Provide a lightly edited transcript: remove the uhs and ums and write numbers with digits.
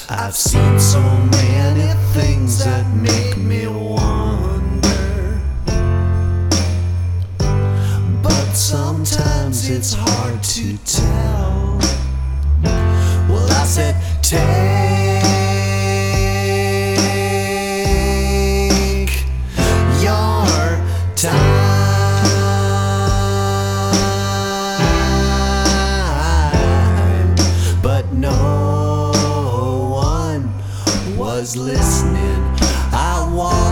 I've seen so many things that make me wonder, but sometimes it's hard to tell. Well, I said, take your time, but no one was listening. I want